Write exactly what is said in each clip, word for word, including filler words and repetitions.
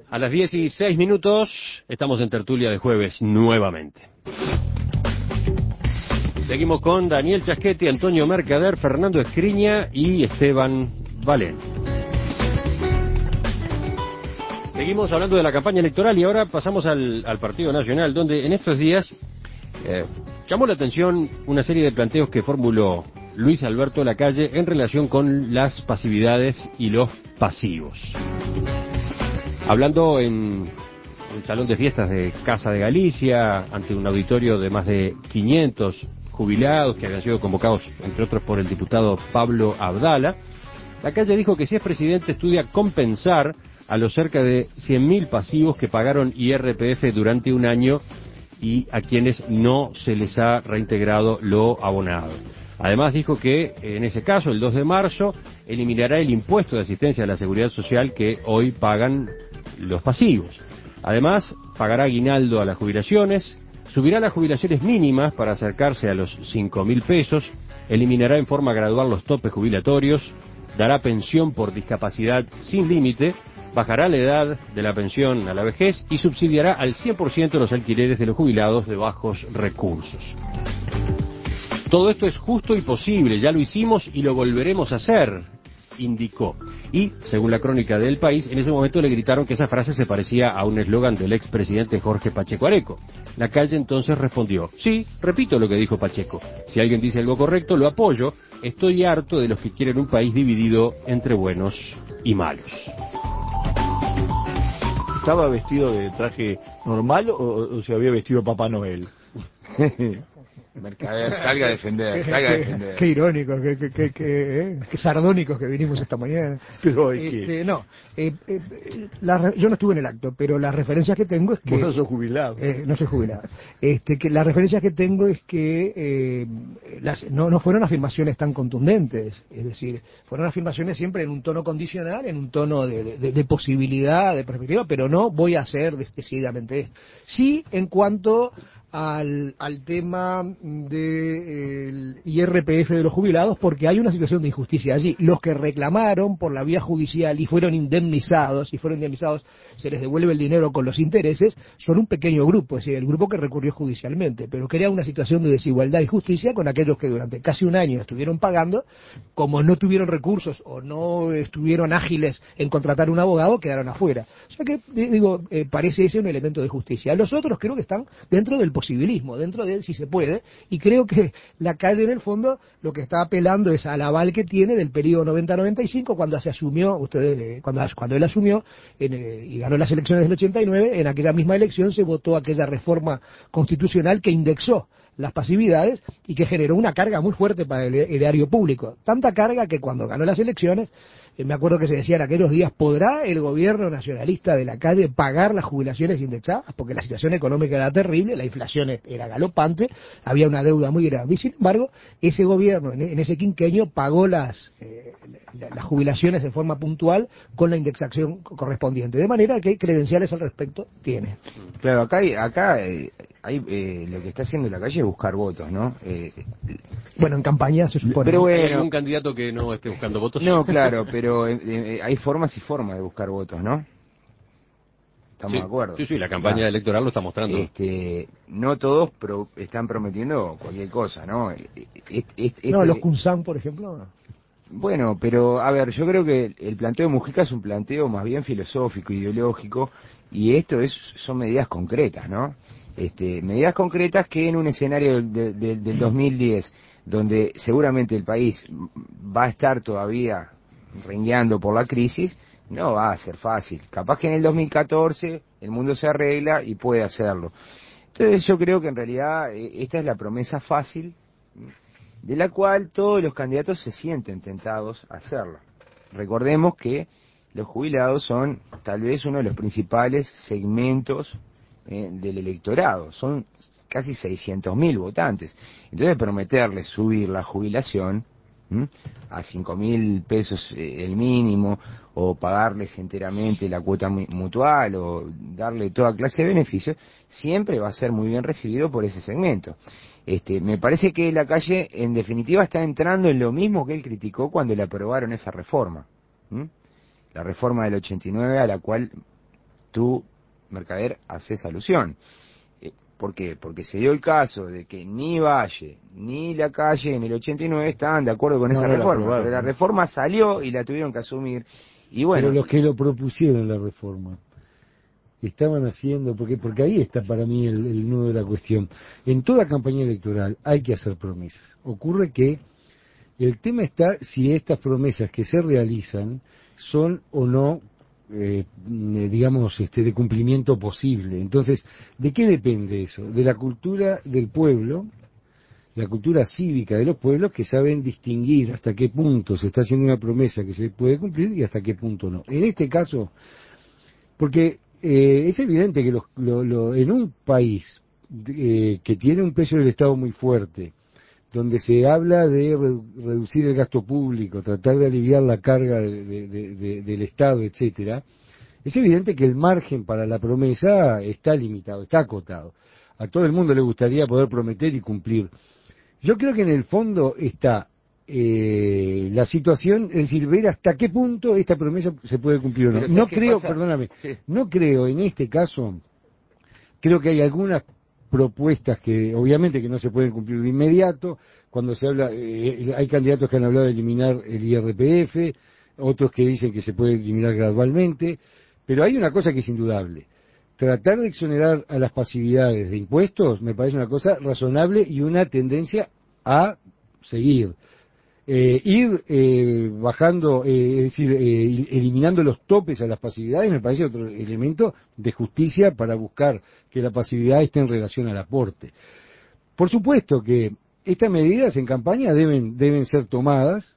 A las diez y seis minutos estamos en Tertulia de Jueves nuevamente. Seguimos con Daniel Chasquetti, Antonio Mercader, Fernando Escriña y Esteban Valén. Seguimos hablando de la campaña electoral y ahora pasamos al, al Partido Nacional, donde en estos días eh, llamó la atención una serie de planteos que formuló Luis Alberto Lacalle en relación con las pasividades y los pasivos. Hablando en el salón de fiestas de Casa de Galicia, ante un auditorio de más de quinientos jubilados que habían sido convocados, entre otros, por el diputado Pablo Abdala, Lacalle dijo que si es presidente estudia compensar a los cerca de cien mil pasivos que pagaron I R P F durante un año y a quienes no se les ha reintegrado lo abonado. Además dijo que en ese caso, el dos de marzo, eliminará el impuesto de asistencia a la seguridad social que hoy pagan los pasivos. Además, pagará aguinaldo a las jubilaciones, subirá las jubilaciones mínimas para acercarse a los cinco mil pesos, eliminará en forma gradual los topes jubilatorios, dará pensión por discapacidad sin límite, bajará la edad de la pensión a la vejez y subsidiará al cien por ciento los alquileres de los jubilados de bajos recursos. Todo esto es justo y posible, ya lo hicimos y lo volveremos a hacer, indicó. Y, según la crónica del País, en ese momento le gritaron que esa frase se parecía a un eslogan del expresidente Jorge Pacheco Areco. Lacalle entonces respondió: sí, repito lo que dijo Pacheco. Si alguien dice algo correcto, lo apoyo. Estoy harto de los que quieren un país dividido entre buenos y malos. ¿Estaba vestido de traje normal o, o se había vestido Papá Noel? Mercader, salga a defender, salga a defender. Qué irónico, qué, qué, qué, qué, eh, qué sardónicos que vinimos esta mañana. Pero es este, que... No, eh, eh, la, yo no estuve en el acto, pero las referencias que tengo es que... Vos no sos jubilado. Eh, no soy jubilado. Este, que las referencias que tengo es que eh, las, no, no fueron afirmaciones tan contundentes. Es decir, fueron afirmaciones siempre en un tono condicional, en un tono de, de, de posibilidad, de perspectiva, pero no voy a hacer decididamente esto. Sí, en cuanto al, al tema del I R P F de los jubilados, porque hay una situación de injusticia allí. Los que reclamaron por la vía judicial y fueron indemnizados, y fueron indemnizados, se les devuelve el dinero con los intereses, son un pequeño grupo, es decir, el grupo que recurrió judicialmente, pero crea una situación de desigualdad y justicia con aquellos que durante casi un año estuvieron pagando, como no tuvieron recursos o no estuvieron ágiles en contratar un abogado, quedaron afuera. O sea que, digo, eh, parece ese un elemento de justicia. Los otros creo que están dentro del posibilismo, dentro de él si se puede, y creo que Lacalle en el fondo lo que está apelando es al aval que tiene del periodo noventa noventa y cinco, cuando se asumió, ustedes, eh, cuando, cuando él asumió en, eh, y ganó las elecciones del ochenta y nueve, en aquella misma elección se votó aquella reforma constitucional que indexó las pasividades y que generó una carga muy fuerte para el erario público. Tanta carga que cuando ganó las elecciones, eh, me acuerdo que se decía en aquellos días, ¿podrá el gobierno nacionalista de Lacalle pagar las jubilaciones indexadas? Porque la situación económica era terrible, la inflación era galopante, había una deuda muy grande. Y sin embargo, ese gobierno, en ese quinquenio, pagó las, eh, las jubilaciones de forma puntual con la indexación correspondiente. De manera que credenciales al respecto tiene. Claro, acá hay, acá hay, hay eh, lo que está haciendo Lacalle es buscar votos, ¿no? Eh, bueno, en campaña se supone. Pero bueno, ¿hay algún candidato que no esté buscando votos? No, claro, pero eh, eh, hay formas y formas de buscar votos, ¿no? Estamos sí, de acuerdo. Sí, sí, la campaña claro. electoral lo está mostrando. Este, no todos pro, están prometiendo cualquier cosa, ¿no? Este, este, no, los Kunsan, por ejemplo. Bueno, pero a ver, yo creo que el planteo de Mujica es un planteo más bien filosófico, ideológico, y esto es son medidas concretas, ¿no? Este, medidas concretas que en un escenario de, de, del dos mil diez, donde seguramente el país va a estar todavía rengueando por la crisis, no va a ser fácil. Capaz que en el dos mil catorce el mundo se arregla y puede hacerlo. Entonces yo creo que en realidad esta es la promesa fácil, de la cual todos los candidatos se sienten tentados a hacerlo. Recordemos que los jubilados son tal vez uno de los principales segmentos eh, del electorado, son casi seiscientos mil votantes. Entonces prometerles subir la jubilación ¿m? a cinco mil pesos eh, el mínimo, o pagarles enteramente la cuota mutual, o darle toda clase de beneficios, siempre va a ser muy bien recibido por ese segmento. Este, me parece que Lacalle en definitiva está entrando en lo mismo que él criticó cuando le aprobaron esa reforma, ¿m? La reforma del ochenta y nueve, a la cual tú, Mercader, haces alusión. Eh, ¿Por qué? Porque se dio el caso de que ni Valle ni la calle en el ochenta y nueve estaban de acuerdo con No, esa no la reforma, aprobaron, pero la ¿no? reforma salió y la tuvieron que asumir. Y bueno, Pero los que lo propusieron la reforma estaban haciendo, porque porque ahí está para mí el, el nudo de la cuestión. En toda campaña electoral hay que hacer promesas. Ocurre que el tema está si estas promesas que se realizan son o no, eh, digamos, este, de cumplimiento posible. Entonces, ¿de qué depende eso? De la cultura del pueblo, la cultura cívica de los pueblos, que saben distinguir hasta qué punto se está haciendo una promesa que se puede cumplir y hasta qué punto no. En este caso, porque eh, es evidente que los, lo, lo, en un país eh, que tiene un peso del Estado muy fuerte, donde se habla de redu reducir el gasto público, tratar de aliviar la carga de, de, de, de, del Estado, etcétera, es evidente que el margen para la promesa está limitado, está acotado. A todo el mundo le gustaría poder prometer y cumplir. Yo creo que en el fondo está eh, la situación, es decir, ver hasta qué punto esta promesa se puede cumplir o no. No creo, pasa? perdóname, sí. no creo en este caso, creo que hay algunas propuestas que obviamente que no se pueden cumplir de inmediato. Cuando se habla, eh, hay candidatos que han hablado de eliminar el I R P F, otros que dicen que se puede eliminar gradualmente, pero hay una cosa que es indudable. Tratar de exonerar a las pasividades de impuestos me parece una cosa razonable y una tendencia a seguir. Eh, ir eh, bajando, eh, es decir, eh, eliminando los topes a las pasividades me parece otro elemento de justicia para buscar que la pasividad esté en relación al aporte. Por supuesto que estas medidas en campaña deben, deben ser tomadas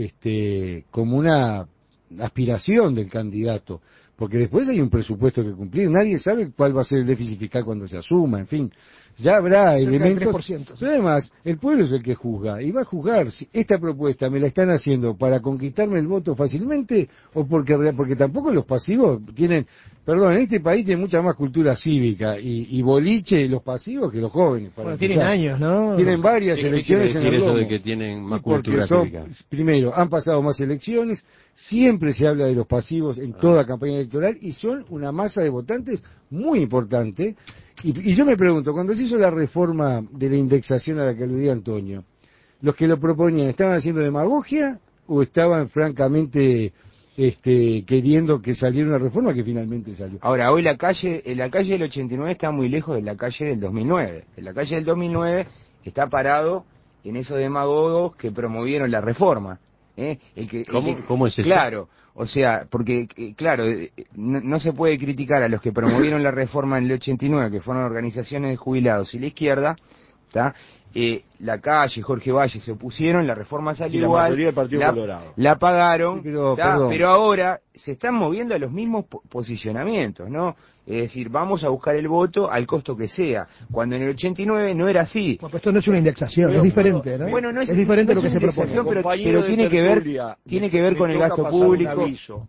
este, como una aspiración del candidato, porque después hay un presupuesto que cumplir, nadie sabe cuál va a ser el déficit fiscal cuando se asuma, en fin, ya habrá Cerca elementos, del tres por ciento. pero además el pueblo es el que juzga, y va a juzgar si esta propuesta me la están haciendo para conquistarme el voto fácilmente, o porque, porque tampoco los pasivos tienen, perdón, en este país tiene mucha más cultura cívica, y, y boliche los pasivos que los jóvenes. Para bueno, tienen años, ¿no? Tienen varias ¿Qué elecciones quiere en decir el eso lomo? de que tienen más Y porque cultura son, cívica? primero, han pasado más elecciones, siempre se habla de los pasivos en toda campaña electoral y son una masa de votantes muy importante. Y, y yo me pregunto, cuando se hizo la reforma de la indexación a la que aludía Antonio, ¿los que lo proponían estaban haciendo demagogia o estaban francamente este, queriendo que saliera una reforma que finalmente salió? ahora, hoy la calle, la calle del ochenta y nueve está muy lejos de la calle del dos mil nueve. En la calle del dos mil nueve está parado en esos demagogos que promovieron la reforma. ¿eh? El que, ¿Cómo, el que, ¿Cómo es eso? Claro, o sea, porque, eh, claro, eh, no, no se puede criticar a los que promovieron la reforma en el ochenta y nueve, que fueron organizaciones de jubilados y la izquierda, ¿tá? Eh, la calle, Jorge Valle se opusieron, la reforma salió y la igual, mayoría del Partido la, Colorado. la pagaron, Sí, pero, pero, pero ahora se están moviendo a los mismos po posicionamientos, ¿no? Es decir, vamos a buscar el voto al costo que sea, cuando en el ochenta y nueve no era así. Bueno, pues esto no es una indexación, pero, es diferente, ¿no? Bueno, no es, es diferente no lo es que se propone. Pero, pero tiene que ver, tiene que ver con el gasto público.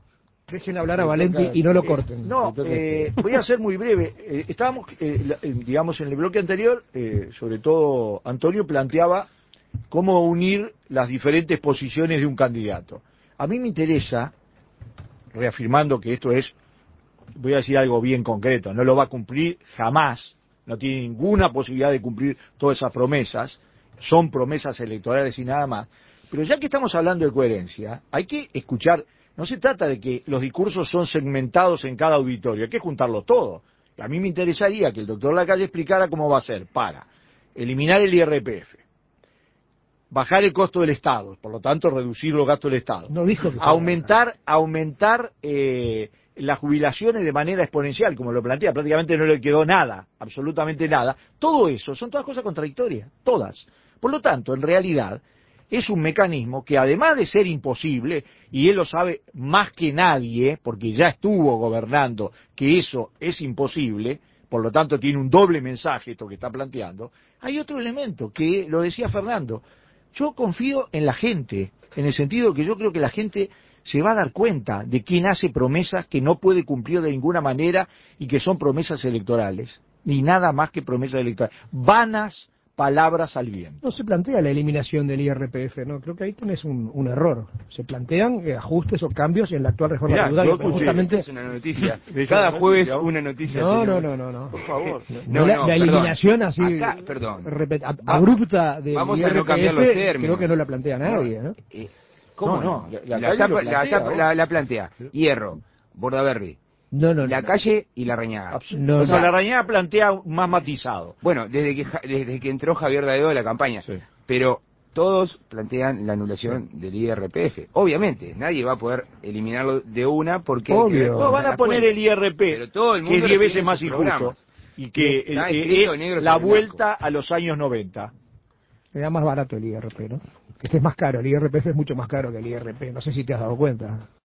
Dejen hablar a Valenti y no lo corten. No, eh, voy a ser muy breve. Eh, estábamos, eh, la, eh, digamos, en el bloque anterior, eh, sobre todo Antonio planteaba cómo unir las diferentes posiciones de un candidato. A mí me interesa, reafirmando que esto es, voy a decir algo bien concreto, no lo va a cumplir jamás, no tiene ninguna posibilidad de cumplir todas esas promesas, son promesas electorales y nada más. Pero ya que estamos hablando de coherencia, hay que escuchar. No se trata de que los discursos son segmentados en cada auditorio, hay que juntarlos todos. A mí me interesaría que el doctor Lacalle explicara cómo va a ser para eliminar el I R P F, bajar el costo del Estado, por lo tanto reducir los gastos del Estado, no dijo que aumentar, aumentar eh, las jubilaciones de manera exponencial, como lo plantea, prácticamente no le quedó nada, absolutamente nada. Todo eso son todas cosas contradictorias, todas. Por lo tanto, en realidad, es un mecanismo que además de ser imposible, y él lo sabe más que nadie, porque ya estuvo gobernando, que eso es imposible, por lo tanto tiene un doble mensaje esto que está planteando, hay otro elemento, que lo decía Fernando, yo confío en la gente, en el sentido que yo creo que la gente se va a dar cuenta de quién hace promesas que no puede cumplir de ninguna manera y que son promesas electorales, ni nada más que promesas electorales, vanas palabras al viento. No se plantea la eliminación del I R P F, ¿no? Creo que ahí tenés un, un error. Se plantean eh, ajustes o cambios en la actual reforma Mirá, tributaria. yo pero escuché, justamente... es una noticia. ¿Es Cada una jueves noticia? una noticia. No, no, tenemos. no, no, no. Por favor. No, No, la, no, la perdón. eliminación así Acá, perdón. repet- ab- Va- abrupta del vamos a I R P F, no cambiar los términos. creo que no la plantea nadie, ¿no? Eh, ¿Cómo No, no? no, la- la La, calle tapa- lo la plantea, tapa- ¿no? la- la plantea. Hierro, Bordaberry, No, no, la no. calle y la Reñaga. No, o sea, no. la Rañada plantea más matizado. Bueno, desde que ja- desde que entró Javier Daedo a la campaña. Sí. Pero todos plantean la anulación del I R P F. Obviamente, nadie va a poder eliminarlo de una porque... hay que Obvio. ver No, cómo van está a la poner cuenta. el I R P, Pero todo el que mundo es lo diez tiene veces en más sus injusto, programas. y que Está eh, escrito es negro la sobre vuelta a los años noventa. Era más barato el I R P, ¿no? Este es más caro, el I R P F es mucho más caro que el I R P, no sé si te has dado cuenta.